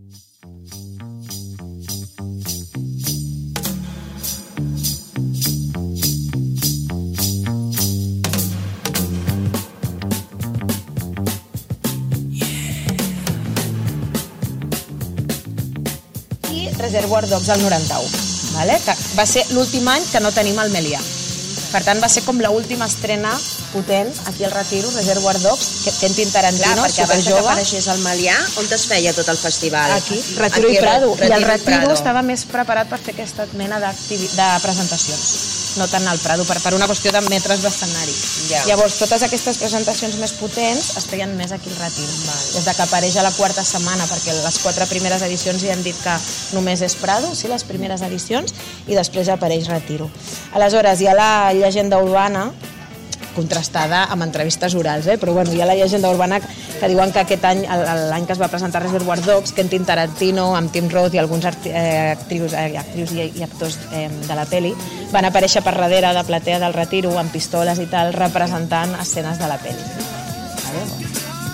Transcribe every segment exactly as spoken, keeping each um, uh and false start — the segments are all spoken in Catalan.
Reservoir Dogs al noranta-u, vale? Que va ser l'últim any que no tenim el Melià. Per tant, va ser com l'última estrena potent aquí al Retiro, Reservoir Dogs, que Quentin Tarantino, clar, perquè abans superjove. que apareixés el Melià, on es feia tot el festival? Aquí, Retiro aquí, i Prado. Retiro I el Retiro Prado. estava més preparat per fer aquesta mena de presentacions, no tant al Prado, per, per una qüestió de metres d'escenari. Ja. Llavors, totes aquestes presentacions més potents es feien més aquí al Retiro. Val. Des de que apareix a la quarta setmana, perquè les quatre primeres edicions hi han dit que només és Prado, sí, les primeres edicions, i després apareix Retiro. Aleshores, hi ha la llegenda urbana, contrastada amb entrevistes orals, eh? Però bueno, hi ha la llegenda urbana que diuen que aquest any, l'any que es va presentar Reservoir Dogs, Quentin Tarantino, amb Tim Roth i alguns eh, actrius, eh, actrius i, i actors eh, de la peli van aparèixer per darrere de platea del Retiro amb pistoles i tal, representant escenes de la peli. Vale? Bueno.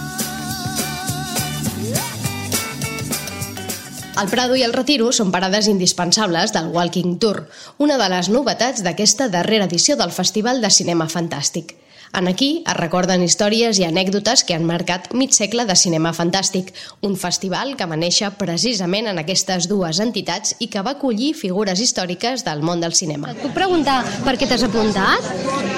El Prado i el Retiro són parades indispensables del Walking Tour, una de les novetats d'aquesta darrera edició del Festival de Cinema Fantàstic. En aquí es recorden històries i anècdotes que han marcat mig segle de cinema fantàstic, un festival que va néixer precisament en aquestes dues entitats i que va acollir figures històriques del món del cinema. Et puc preguntar per què t'has apuntat?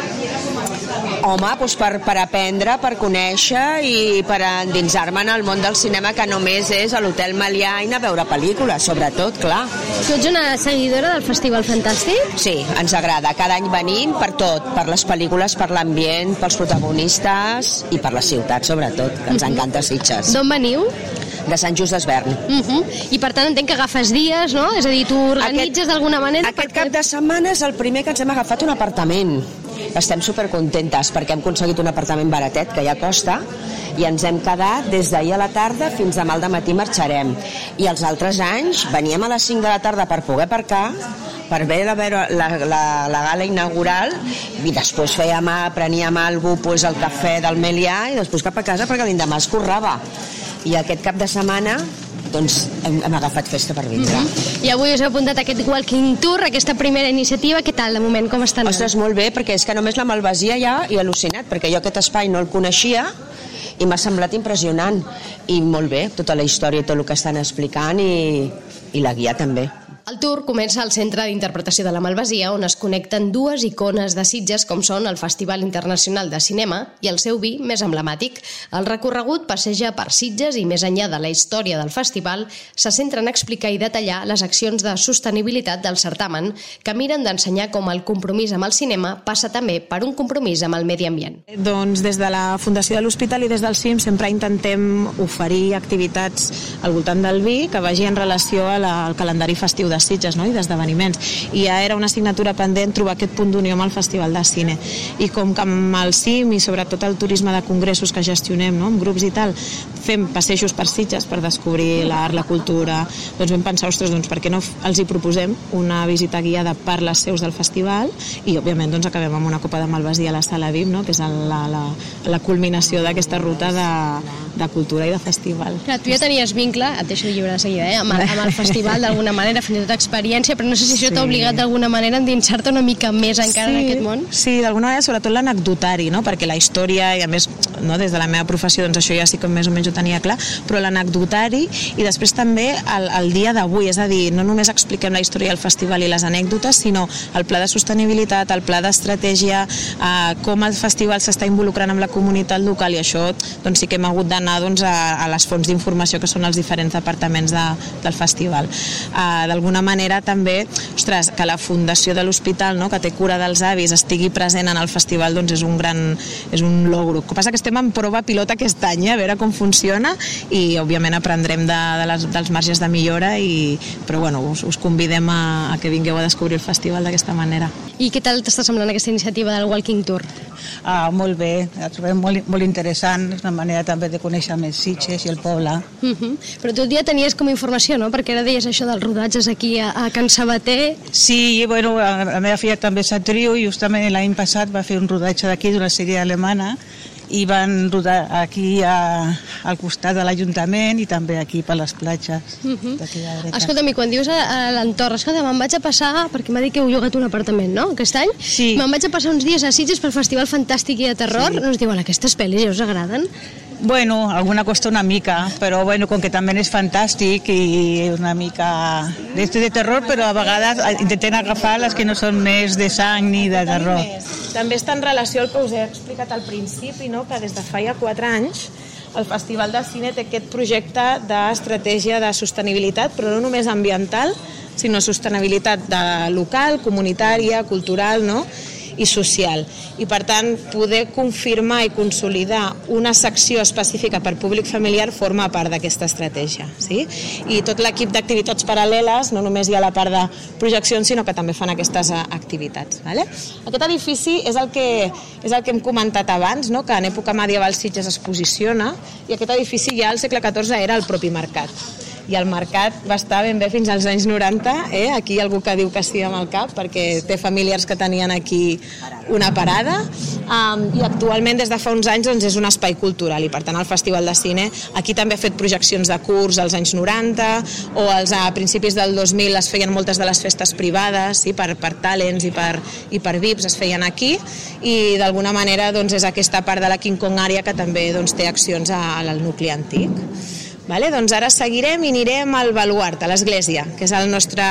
Home, doncs per, per aprendre, per conèixer i per endinsar-me en el món del cinema, que només és a l'Hotel Melià i anar a veure pel·lícules, sobretot, clar. Tu ets una seguidora del Festival Fantàstic? Sí, ens agrada. Cada any venim per tot, per les pel·lícules, per l'ambient, pels protagonistes i per la ciutat, sobretot, que ens encanta Sitges. D'on veniu? De Sant Just d'Esvern. Uh -huh. I per tant entenc que agafes dies, no? És a dir, tu organitzes d'alguna manera... Aquest perquè... cap de setmana és el primer que ens hem agafat un apartament. Estem supercontentes perquè hem aconseguit un apartament baratet, que ja costa, i ens hem quedat des d'ahir a la tarda fins demà al dematí marxarem. I els altres anys veníem a les cinc de la tarda per poder aparcar, per veure la, la, la, la gala inaugural, i després fèiem, preníem alguna cosa, pues, el cafè del Melià, i després cap a casa perquè l'endemà es currava. I aquest cap de setmana doncs hem, hem agafat festa per vindre. Mm -hmm. I avui us he apuntat aquest Walking Tour, aquesta primera iniciativa. Què tal, de moment, com estan? Ostres, molt bé, perquè és que només la Malvasia ja he al·lucinat, perquè jo aquest espai no el coneixia i m'ha semblat impressionant. I molt bé, tota la història i tot el que estan explicant, i, i la guia també. El tour comença al Centre d'Interpretació de la Malvasia, on es connecten dues icones de Sitges com són el Festival Internacional de Cinema i el seu vi més emblemàtic. El recorregut passeja per Sitges i més enllà de la història del festival se centra en explicar i detallar les accions de sostenibilitat del certamen, que miren d'ensenyar com el compromís amb el cinema passa també per un compromís amb el medi ambient. Doncs des de la Fundació de l'Hospital i des del C I M sempre intentem oferir activitats al voltant del vi que vagi en relació a la, al calendari festiu de Sitges, no? I d'esdeveniments, i ja era una assignatura pendent trobar aquest punt d'unió amb el Festival de Cine, i com que amb el C I M i sobretot el turisme de congressos que gestionem, no? Amb grups i tal, fem passejos per Sitges per descobrir l'art, la cultura, doncs vam pensar, ostres, doncs per què no els hi proposem una visita guiada per les seus del festival, i òbviament doncs acabem amb una copa de Malvasia a la Sala V I M, no? Que és la, la, la culminació d'aquesta ruta de, de cultura i de festival. Clar, tu ja tenies vincle, et deixo el llibre de seguida, eh? amb, el, amb el festival d'alguna manera, fins i tot experiència, però no sé si això sí. t'ha obligat d'alguna manera a endinsar-te una mica més encara sí, en aquest món. Sí, d'alguna manera, sobretot l'anecdotari, no? Perquè la història, i a més, no, des de la meva professió, doncs això ja sí que més o menys ho tenia clar, però l'anecdotari, i després també el, el dia d'avui, és a dir, no només expliquem la història del festival i les anècdotes, sinó el pla de sostenibilitat, el pla d'estratègia, eh, com el festival s'està involucrant amb la comunitat local, i això doncs sí que hem hagut d'anar doncs, a, a les fonts d'informació que són els diferents departaments de, del festival. Eh, d'alguna manera també, ostres, que la Fundació de l'Hospital, no, que té cura dels avis, estigui present en el festival, doncs és un gran, és un logro. El que passa que estem en prova pilota aquest any, eh, a veure com funciona, i òbviament aprendrem de, de les, dels marges de millora, i, però bueno, us, us convidem a, a que vingueu a descobrir el festival d'aquesta manera. I què tal t'està semblant aquesta iniciativa del Walking Tour? Ah, molt bé, la trobem molt, molt interessant, és una manera també de conèixer més Sitges i el poble. Uh -huh. Però tu ja tenies com informació, no? Perquè ara deies això dels rodatges aquí a, a Can Sabater. Sí, bueno, la meva filla també és actriu, i justament l'any passat va fer un rodatge d'aquí d'una sèrie alemana, i van rodar aquí a, al costat de l'Ajuntament i també aquí per les platges. Uh -huh. Escolta'm, i quan dius a, a l'entorn, escolta, me'n vaig a passar, perquè m'ha dit que heu llogat un apartament, no?, aquest any? Sí. Me'n vaig a passar uns dies a Sitges pel Festival Fantàstic i de Terror. Sí. Ens diuen, aquestes pel·lis ja us agraden? Bueno, alguna costa una mica, però bueno, com que també és fantàstic i una mica de, de terror, però a vegades intentem agafar les que no són més de sang ni de terror. També està en relació al que us he explicat al principi, no? Que des de fa ja quatre anys el Festival de Cine té aquest projecte d'estratègia de sostenibilitat, però no només ambiental, sinó sostenibilitat de local, comunitària, cultural, no?, i social. I per tant, poder confirmar i consolidar una secció específica per públic familiar forma part d'aquesta estratègia, sí? I tot l'equip d'activitats paral·leles, no només hi ha la part de projeccions, sinó que també fan aquestes activitats, vale? Aquest edifici és el que és el que hem comentat abans, no?, que en època medieval Sitges es posiciona, i aquest edifici ja al segle catorze era el propi mercat. I el mercat va estar ben bé fins als anys noranta, eh? Aquí hi ha algú que diu que sí amb el cap, perquè té familiars que tenien aquí una parada, um, i actualment des de fa uns anys doncs, és un espai cultural, i per tant el Festival de Cine aquí també ha fet projeccions de curs als anys noranta, o als, a principis del dos mil es feien moltes de les festes privades, sí? per, per talents i per, i per V I Ps es feien aquí, i d'alguna manera doncs, és aquesta part de la King Kong àrea que també doncs, té accions a, al nucli antic. Vale, doncs ara seguirem i anirem al Baluard, a l'església, que és el nostre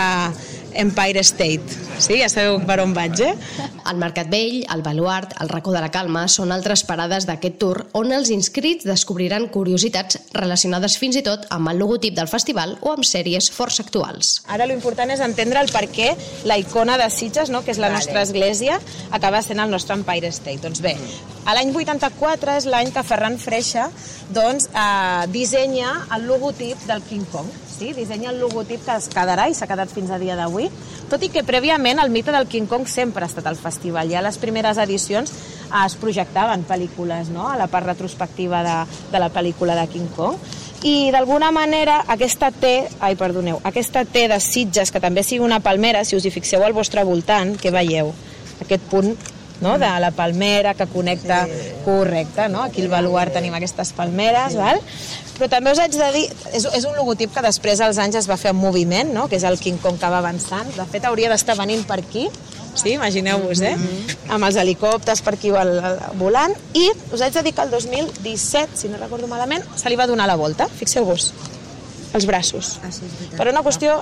Empire State. Sí, ja sabeu per on vaig, eh? El Mercat Vell, el Baluard, el Racó de la Calma són altres parades d'aquest tour on els inscrits descobriran curiositats relacionades fins i tot amb el logotip del festival o amb sèries força actuals. Ara l'important és entendre el per què la icona de Sitges, no?, que és la nostra església, acaba sent el nostre Empire State. Doncs bé, a l'any vuitanta-quatre és l'any que Ferran Freixa doncs, eh, dissenya el logotip del King Kong. Sí? Dissenya el logotip que es quedarà i s'ha quedat fins a dia d'avui, tot i que prèviament el mite del King Kong sempre ha estat al festival. Ja a les primeres edicions eh, es projectaven pel·lícules, no?, a la part retrospectiva de, de la pel·lícula de King Kong, i d'alguna manera aquesta T, ai, perdoneu, aquesta T de Sitges, que també sigui una palmera, si us hi fixeu al vostre voltant, què veieu? Aquest punt, no?, de la palmera que connecta, sí. Correcte, no? Aquí al Baluard tenim aquestes palmeres, sí. Val? Però també us haig de dir, és, és un logotip que després als anys es va fer en moviment, no?, que és el King Kong que va avançant. De fet, hauria d'estar venint per aquí, sí, imagineu-vos, eh? Mm-hmm. Amb els helicòpters per aquí volant, i us haig de dir que el dos mil disset, si no recordo malament, se li va donar la volta, fixeu-vos, els braços. Ah, sí, per una qüestió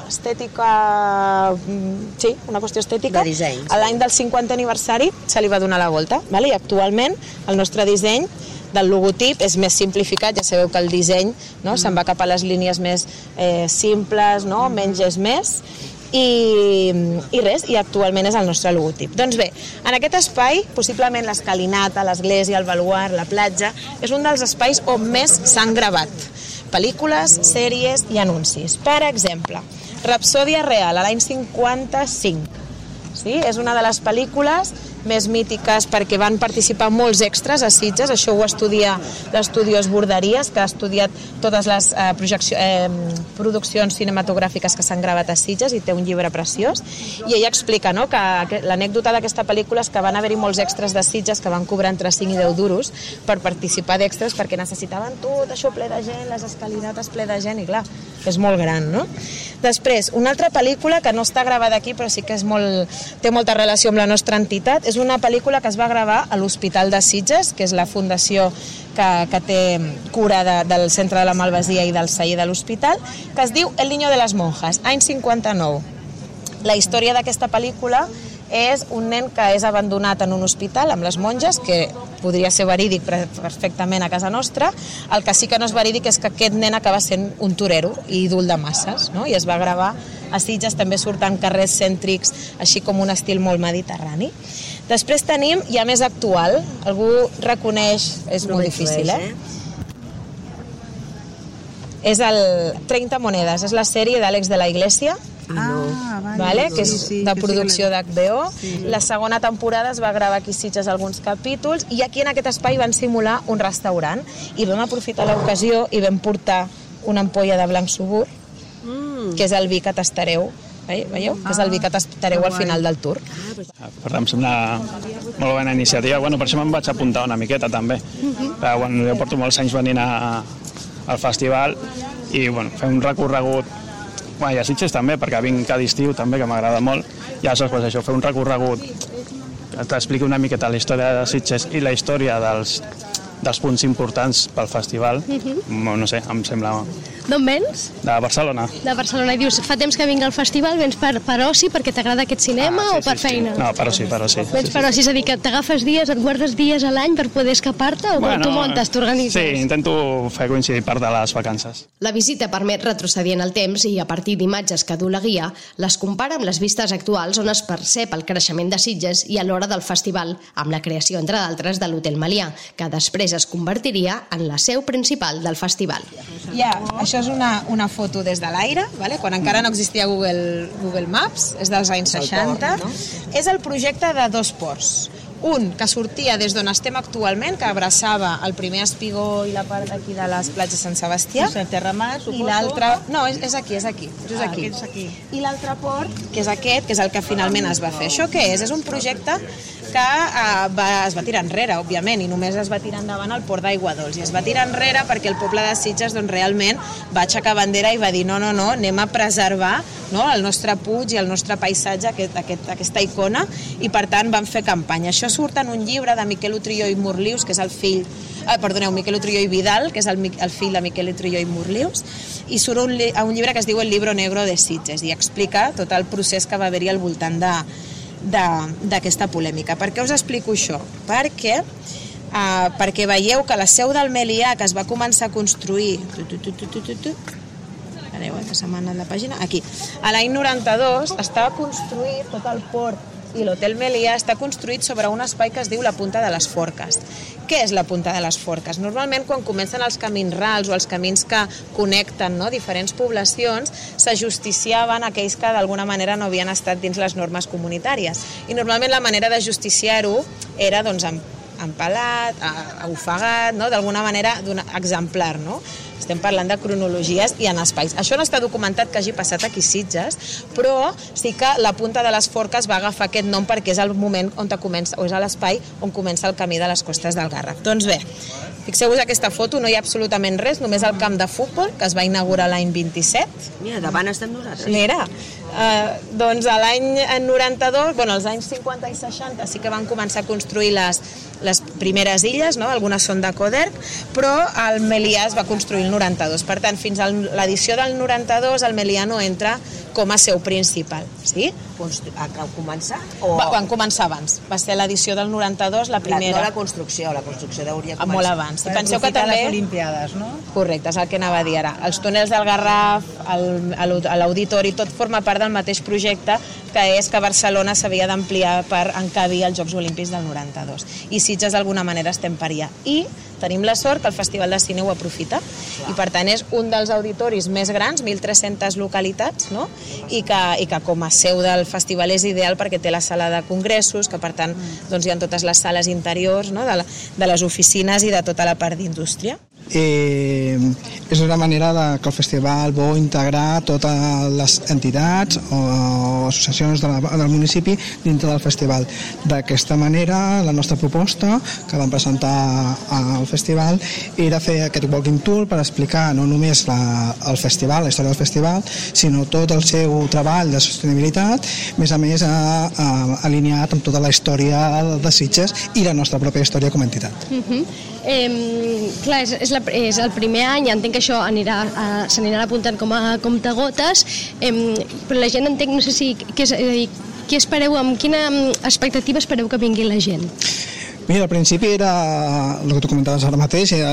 estètica, sí, una qüestió estètica. De disseny. A l'any del cinquantè aniversari se li va donar la volta, vale? I actualment el nostre disseny del logotip és més simplificat, ja sabeu que el disseny, no?, se'n va cap a les línies més eh, simples, no?, menys és més, i, i res, i actualment és el nostre logotip. Doncs bé, en aquest espai, possiblement l'escalinata, l'església, el baluard, la platja, és un dels espais on més s'han gravat pel·lícules, sèries i anuncis. Per exemple, Rapsòdia Real, a l'any cinquanta-cinc. Sí? És una de les pel·lícules més mítiques perquè van participar molts extras a Sitges, això ho estudia l'Estudi Esborderies, que ha estudiat totes les eh, eh, produccions cinematogràfiques que s'han gravat a Sitges i té un llibre preciós, i ella explica, no?, que l'anècdota d'aquesta pel·lícula és que van haver-hi molts extras de Sitges que van cobrar entre cinc i deu duros per participar d'extras perquè necessitaven tot això ple de gent, les escalinates ple de gent, i clar, és molt gran, no? Després, una altra pel·lícula que no està gravada aquí però sí que és molt, té molta relació amb la nostra entitat, és una pel·lícula que es va gravar a l'Hospital de Sitges, que és la fundació que, que té cura de, del Centre de la Malvasia i del celler de l'hospital, que es diu El niño de les monjas, any cinquanta-nou. La història d'aquesta pel·lícula és un nen que és abandonat en un hospital amb les monges, que podria ser verídic perfectament a casa nostra. El que sí que no és verídic és que aquest nen acaba sent un torero i ídol de masses, no? I es va gravar a Sitges, també surten carrers cèntrics, així com un estil molt mediterrani. Després tenim, ja més actual, algú reconeix, és no molt difícil, eh? És el treinta monedes, és la sèrie d'Àlex de la Iglesia, Ah, vale, vale, que és sí, sí, de que producció sí, d'H B O. Sí. La segona temporada es va gravar aquí a Sitges alguns capítols, i aquí en aquest espai van simular un restaurant, i vam aprofitar l'ocasió i vam portar una ampolla de blanc subur, mm. que és el vi que tastareu veieu? Que és el vi que tastareu al final del tour. Per tant, em sembla molt bona iniciativa. Bueno, per això me'n vaig apuntar una miqueta, també. Però, bueno, jo porto molts anys venint a, al festival i bueno, fer un recorregut, bueno, i a Sitges també, perquè vinc cada estiu també, que m'agrada molt, i aleshores pues, això, fer un recorregut que t'expliqui una miqueta la història de Sitges i la història dels, dels punts importants pel festival, uh-huh. no sé, em sembla... D'on vens? De Barcelona. De Barcelona. I dius, fa temps que vinc al festival, vens per, per oci, perquè t'agrada aquest cinema ah, sí, o per sí, feina? Sí. No, per oci, per oci. Vens sí, per oci, és a dir, que t'agafes dies, et guardes dies a l'any per poder escapar-te o bueno, tu muntes, t'organitzes? Sí, intento fer coincidir part de les vacances. La visita permet retrocedir en el temps i, a partir d'imatges que du la guia, les compara amb les vistes actuals on es percep el creixement de Sitges i a l'hora del festival, amb la creació, entre d'altres, de l'Hotel Melià, que després es convertiria en la seu principal del festival. Ja, això és una, una foto des de l'aire, vale? Quan encara no existia Google, Google Maps, és dels anys seixanta. Port, no? És el projecte de dos ports. Un que sortia des d'on estem actualment, que abraçava el primer espigó i la part d'aquí de les platges de Sant Sebastià. És el Terramar, suposo? I l'altre... No, és, és aquí, és aquí. És aquí. Ah, és aquí. I l'altre port, que és aquest, que és el que finalment es va fer. Això què és? És un projecte que eh, va, es va tirar enrere, òbviament, i només es va tirar endavant el port d'Aigua Dols. I es va tirar enrere perquè el poble de Sitges doncs, realment va aixecar bandera i va dir no, no, no, anem a preservar no, el nostre puig i el nostre paisatge, aquest, aquest, aquesta icona, i per tant van fer campanya. Això surt en un llibre de Miquel Utrillo i Murlius, que és el fill, eh, perdoneu, Miquel Utrillo i Vidal, que és el, el fill de Miquel Utrillo i Murlius, i surt un, un llibre que es diu El libro negro de Sitges, i explica tot el procés que va haver-hi al voltant de d'aquesta polèmica. Per què us explico això? Perquè, uh, perquè veieu que la seu del Melià, que es va començar a construir tu, tu, tu, tu, tu, tu, tu. Aneu, que se m'ha anat la pàgina aquí, a l'any noranta-dos estava construït tot el port i l'Hotel Melià està construït sobre un espai que es diu la Punta de les Forques. Què és la Punta de les Forques? Normalment quan comencen els camins rals o els camins que connecten no, diferents poblacions, s'ajusticiaven aquells que d'alguna manera no havien estat dins les normes comunitàries. I normalment la manera de justiciar-ho era doncs, empalat, ofegat, no? D'alguna manera exemplar, no? Estem parlant de cronologies i en espais. Això no està documentat que hagi passat aquí a Sitges, però sí que la Punta de les Forques va agafar aquest nom perquè és el moment on comença, o és l'espai on comença el camí de les costes del Garraf. Doncs bé, fixeu-vos aquesta foto, no hi ha absolutament res, només el camp de futbol, que es va inaugurar l'any vint-i-set. Mira, davant estem nosaltres. Mira, eh, doncs a l'any noranta-dos, bueno, als anys cinquanta i seixanta sí que van començar a construir les, les primeres illes, no? Algunes són de Coderc, però el Melià es va construir el noranta-dos. Per tant, fins a l'edició del noranta-dos el Melià no entra com a seu principal. Sí? Va començar? O... Va, van començar abans. Va ser l'edició del noranta-dos, la primera. La, no la construcció, la construcció hauria començat. Molt abans. Per penseu que també... les Olimpiades, no? Correcte, és el que anava a dir ara. Els túnels del Garraf, l'auditori, tot forma part del mateix projecte, que és que Barcelona s'havia d'ampliar per encabir els Jocs Olímpics del noranta-dos. I Sitges d'alguna manera estem per allà. I tenim la sort que el Festival de Cine ho aprofita i per tant és un dels auditoris més grans, mil tres-centes localitats, no? I, que, i que com a seu del festival és ideal perquè té la sala de congressos, que per tant doncs, hi ha totes les sales interiors, no? de, la, de les oficines i de tota la part d'indústria. Eh, és una manera de, que el festival vol integrar totes les entitats o associacions de la, del municipi dintre del festival. D'aquesta manera, la nostra proposta que vam presentar al festival era fer aquest walking tour per explicar no només la, el festival, la història del festival, sinó tot el seu treball de sostenibilitat, més a més a, a, alineat amb tota la història de Sitges i la nostra pròpia història com a entitat. Uh-huh. Eh, clar, és, és, la, és el primer any, entenc que això anirà, eh, s'anirà apuntant com a comptagotes, eh, però la gent entenc, no sé si, què, és, eh, què espereu, amb quina expectativa espereu que vingui la gent? Mira, al principi era el que tu comentaves ara mateix, era,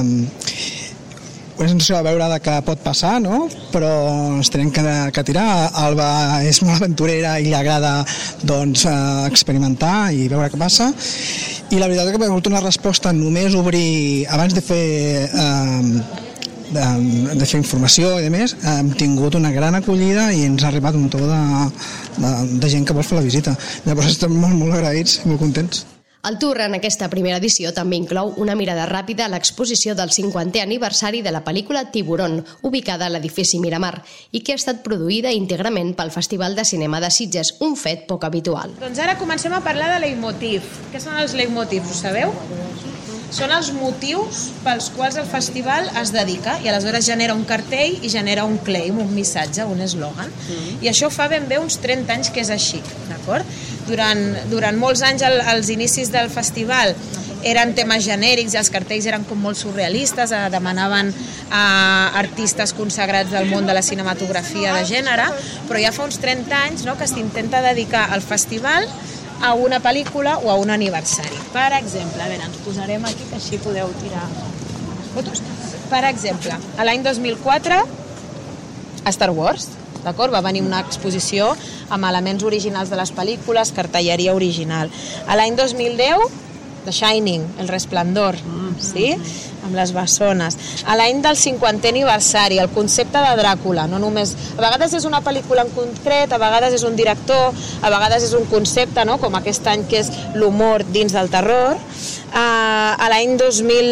eh, una sensació de veure de què pot passar, no? Però ens tenim que, que tirar. Alba és molt aventurera i li agrada doncs, eh, experimentar i veure què passa. I la veritat és que hem hagut una resposta només obrir, abans de fer eh, de, de fer informació i de més, hem tingut una gran acollida i ens ha arribat un to de, de, de gent que vol fer la visita. Llavors estem molt, molt agraïts i molt contents. El tour en aquesta primera edició també inclou una mirada ràpida a l'exposició del cinquantè aniversari de la pel·lícula Tiburón, ubicada a l'edifici Miramar, i que ha estat produïda íntegrament pel Festival de Cinema de Sitges, un fet poc habitual. Doncs ara comencem a parlar de leitmotiv. Què són els leitmotivs, ho sabeu? Són els motius pels quals el festival es dedica i aleshores genera un cartell i genera un claim, un missatge, un eslògan. Mm. I això fa ben bé uns trenta anys que és així, d'acord? Durant, durant molts anys, al, als inicis del festival, eren temes genèrics i els cartells eren com molt surrealistes, eh, demanaven a artistes consagrats del món de la cinematografia de gènere, però ja fa uns trenta anys, no, que s'intenta dedicar al festival a una pel·lícula o a un aniversari. Per exemple, a veure, ens posarem aquí que així podeu tirar fotos. Per exemple, a l'any dos mil quatre, a Star Wars, d'acord? Va venir una exposició amb elements originals de les pel·lícules, cartelleria original. A l'any dos mil deu, The Shining, El Resplendor, sí? Amb les bessones. A l'any del cinquantè aniversari, el concepte de Dràcula, no només... A vegades és una pel·lícula en concret, a vegades és un director, a vegades és un concepte, no? Com aquest any que és l'humor dins del terror. Uh, a l'any dos mil...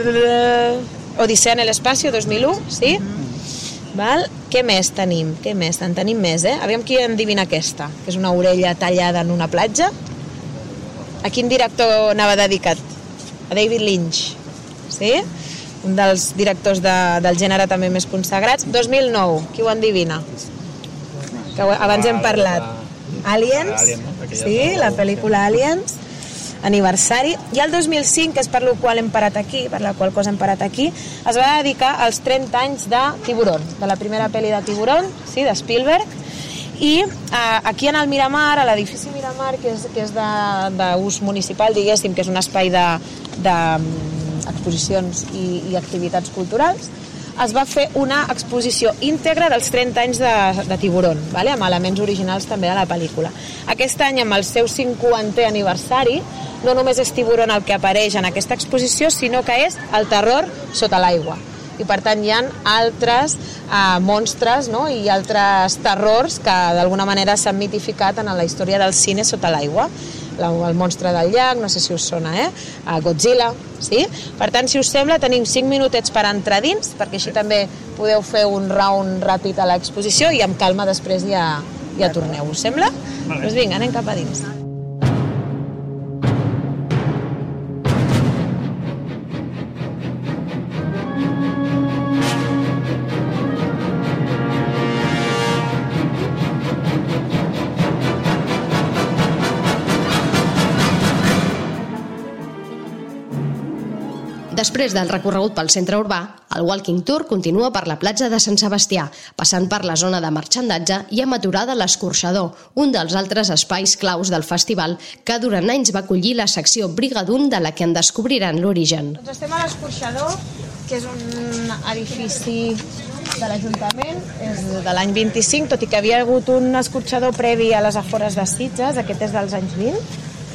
Odissea en l'espacio, dos mil u, sí? Val? Què més tenim? Què més? En tenim més, eh? Aviam qui endivina aquesta, que és una orella tallada en una platja. A quin director anava dedicat? A David Lynch, sí? Un dels directors de, del gènere també més consagrats. dos mil nou, qui ho endivina? Que abans hem parlat. Aliens, sí, la pel·lícula Aliens, aniversari. I el dos mil cinc, que és per la qual hem parat aquí, per la qual cosa hem parat aquí, es va dedicar als trenta anys de Tiburón, de la primera pel·li de Tiburón, sí, de Spielberg. I eh, aquí en el Miramar, a l'edifici Miramar, que és, que és d'ús municipal, diguéssim, que és un espai d'exposicions de, de, i, i activitats culturals, es va fer una exposició íntegra dels trenta anys de, de Tiburón, vale? Amb elements originals també de la pel·lícula. Aquest any, amb el seu cinquantè aniversari, no només és Tiburón el que apareix en aquesta exposició, sinó que és el terror sota l'aigua. I per tant hi ha altres eh, monstres, no? I altres terrors que d'alguna manera s'han mitificat en la història del cine sota l'aigua. El monstre del llac, no sé si us sona, eh? Godzilla, sí? Per tant, si us sembla, tenim cinc minutets per entrar dins, perquè així també podeu fer un round ràpid a l'exposició i amb calma després ja, ja torneu. Us sembla? Doncs vinga, anem cap a dins. Després del recorregut pel centre urbà, el Walking Tour continua per la platja de Sant Sebastià, passant per la zona de marxandatge i amb aturada l'Escorxador, un dels altres espais claus del festival que durant anys va acollir la secció Brigadoon de la que en descobriran l'origen. Doncs estem a l'Escorxador, que és un edifici de l'Ajuntament, és de l'any vint-i-cinc, tot i que havia hagut un escorxador previ a les afores de Sitges, aquest és dels anys vint,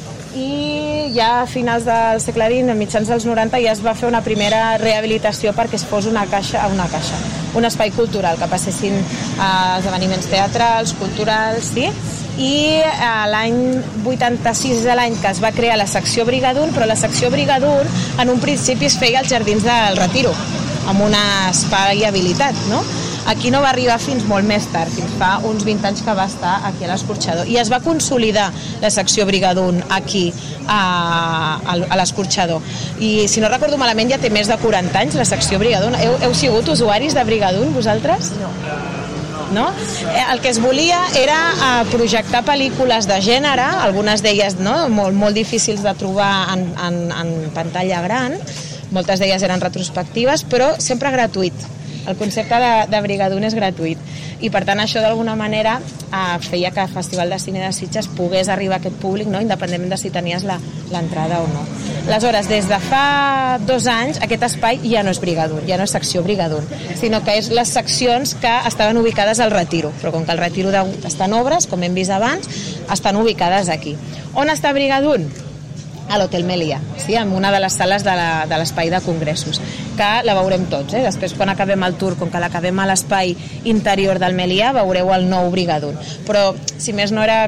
i ja a finals del segle vint, a mitjans dels noranta, ja es va fer una primera rehabilitació perquè es fos una caixa, una caixa, un espai cultural, que passessin a esdeveniments teatrals, culturals, sí? I l'any vuitanta-sis és l'any que es va crear la secció Brigadoon, però la secció Brigadoon en un principi es feia als Jardins del Retiro, amb un espai habilitat, no? Aquí no va arribar fins molt més tard, fins fa uns vint anys que va estar aquí a l'Escorxador. I es va consolidar la secció Brigadoon aquí a, a l'Escorxador. I si no recordo malament ja té més de quaranta anys la secció Brigadoon. Heu, heu sigut usuaris de Brigadoon, vosaltres? No. No? El que es volia era projectar pel·lícules de gènere, algunes d'elles no? molt, molt difícils de trobar en, en, en pantalla gran, moltes d'elles eren retrospectives, però sempre gratuït. El concepte de, de Brigadoon és gratuït i per tant això d'alguna manera eh, feia que el Festival de Cine de Sitges pogués arribar a aquest públic, no? Independentment de si tenies l'entrada o no. Aleshores, des de fa dos anys aquest espai ja no és Brigadoon, ja no és secció Brigadoon, sinó que és les seccions que estaven ubicades al Retiro, però com que el Retiro està en obres, com hem vist abans, estan ubicades aquí. On està Brigadoon? A l'Hotel Melià, sí? En una de les sales de l'espai de, de congressos, que la veurem tots. Eh? Després, quan acabem el tour, com que l'acabem a l'espai interior del Melià, veureu el nou Brigadoon. Però, si més no, era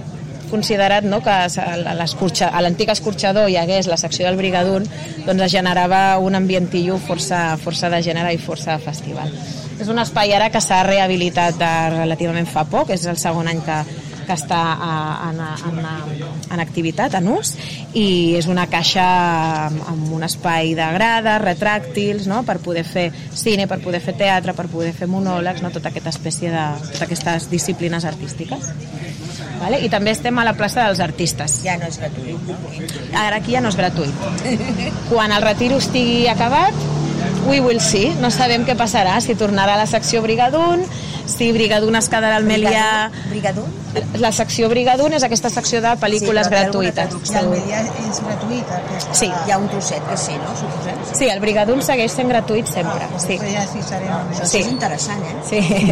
considerat, no, que a l'antic escorxador hi hagués la secció del Brigadoon, doncs es generava un ambientillo força, força de gènere i força de festival. És un espai ara que s'ha rehabilitat de relativament fa poc, és el segon any que, que està en, en, en activitat, en ús, i és una caixa amb un espai de grades, retràctils, no?, per poder fer cine, per poder fer teatre, per poder fer monòlegs, no?, tota aquesta espècie de... totes aquestes disciplines artístiques. Vale? I també estem a la plaça dels artistes. Ja no és gratuït. Ara aquí ja no és gratuït. Quan el retiro estigui acabat, we will see. No sabem què passarà, si tornarà a la secció Brigadoon, si Brigadoon es quedarà al Melià... Brigadoon? La secció Brigadoon és aquesta secció de pel·lícules sí, gratuïtes. I el Melià és gratuït? Aquesta... Sí. Hi ha un trosset que sí, no? Suposem? Sí, el Brigadoon segueix sent gratuït sempre. Ah, sí. Ja s'hi serem. Això sí. és interessant, eh?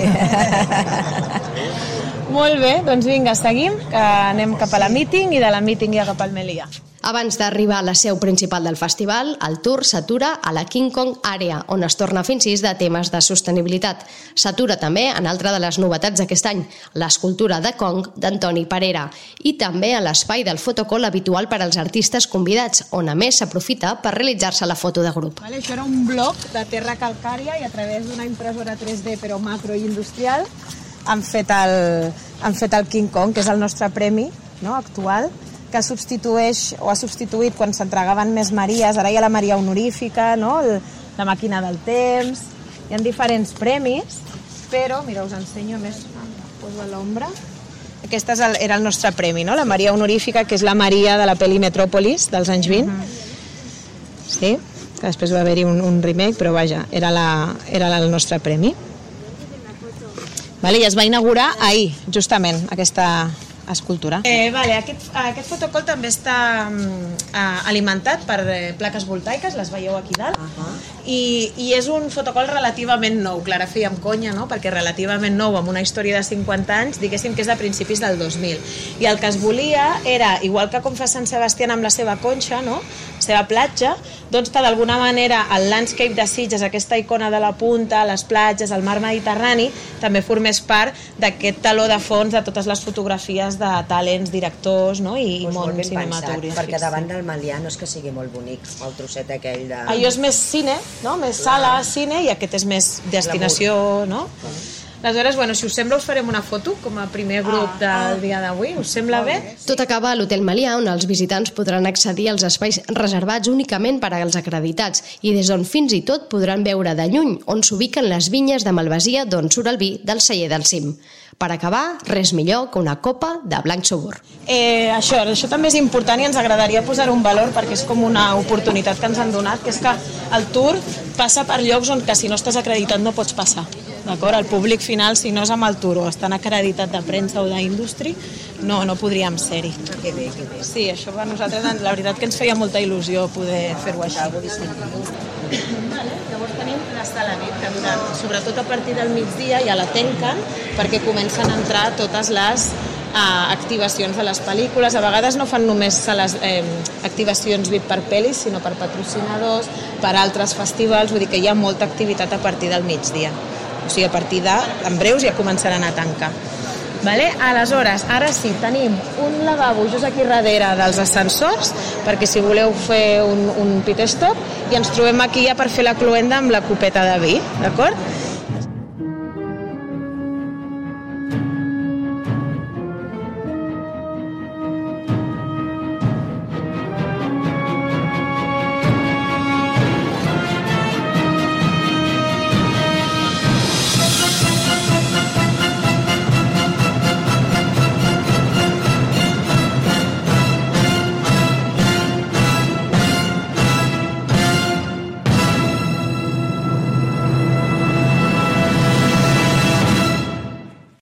Sí. Molt bé, doncs vinga, seguim, que anem cap a la meeting i de la meeting ja cap al Melià. Abans d'arribar a la seu principal del festival, el tour s'atura a la King Kong Area, on es torna a fer incís de temes de sostenibilitat. S'atura també en altra de les novetats d'aquest any, l'escultura de Kong d'Antoni Parera, i també a l'espai del fotocall habitual per als artistes convidats, on a més s'aprofita per realitzar-se la foto de grup. Vale, això era un bloc de terra calcària i a través d'una impressora tres D però macro i industrial han fet el, han fet el King Kong, que és el nostre premi, no?, actual, que substitueix o ha substituït quan s'entregaven més Maries. Ara hi ha la Maria honorífica, no?, el, la màquina del temps, hi ha diferents premis, però, mira, us ensenyo més, poso a l'ombra. Aquest és el, era el nostre premi, no?, la Maria honorífica, que és la Maria de la pel·li Metròpolis dels anys vint. Sí, que després va haver-hi un, un remake, però vaja, era, la, era el nostre premi. Vale, i es va inaugurar ahir, justament, aquesta escultura. Eh, vale, aquest, aquest fotocall també està eh, alimentat per eh, plaques voltaiques, les veieu aquí dalt, uh -huh. I, i és un fotocall relativament nou. Clara, fèiem conya, no?, perquè relativament nou, amb una història de cinquanta anys, diguéssim que és de principis del dos mil. I el que es volia era, igual que com fa Sant Sebastià amb la seva conxa, no?, la seva platja, doncs que d'alguna manera el landscape de Sitges, aquesta icona de la punta, les platges, el mar Mediterrani, també formés part d'aquest taló de fons de totes les fotografies de talents, directors, no?, i, pues i món cinematogràfic. Perquè davant del Melià no és que sigui molt bonic, el trosset aquell de... Allò és més cine, no?, més sala, cine, i aquest és més destinació, no? Aleshores, bueno, si us sembla, us farem una foto com a primer grup del dia d'avui. Us sembla bé? Tot acaba a l'Hotel Melià, on els visitants podran accedir als espais reservats únicament per als acreditats i des d'on fins i tot podran veure de lluny on s'ubiquen les vinyes de Malvasia d'on surt el vi del celler del cim. Per acabar, res millor que una copa de blanc subur. Eh, això, això també és important i ens agradaria posar un valor perquè és com una oportunitat que ens han donat, que és que el tour passa per llocs on que si no estàs acreditat no pots passar. D'acord? El públic final, si no és amb el tour o estan acreditat de premsa o d'indústria, no, no podríem ser-hi. Ah, que bé, que bé. Sí, això per nosaltres, la veritat que ens feia molta il·lusió poder fer-ho així. Algo distintiu. Vale, llavors tenim la sala nit, que durant, sobretot a partir del migdia ja la tanquen perquè comencen a entrar totes les uh, activacions de les pel·lícules. A vegades no fan només les eh, activacions V I P per pel·lis, sinó per patrocinadors, per altres festivals, vull dir que hi ha molta activitat a partir del migdia. O sigui, a partir de, en breus ja començaran a tancar. Vale? Aleshores, ara sí, tenim un lavabo just aquí darrere dels ascensors, perquè si voleu fer un, un pit stop, i ens trobem aquí ja per fer la cloenda amb la copeta de vi, d'acord?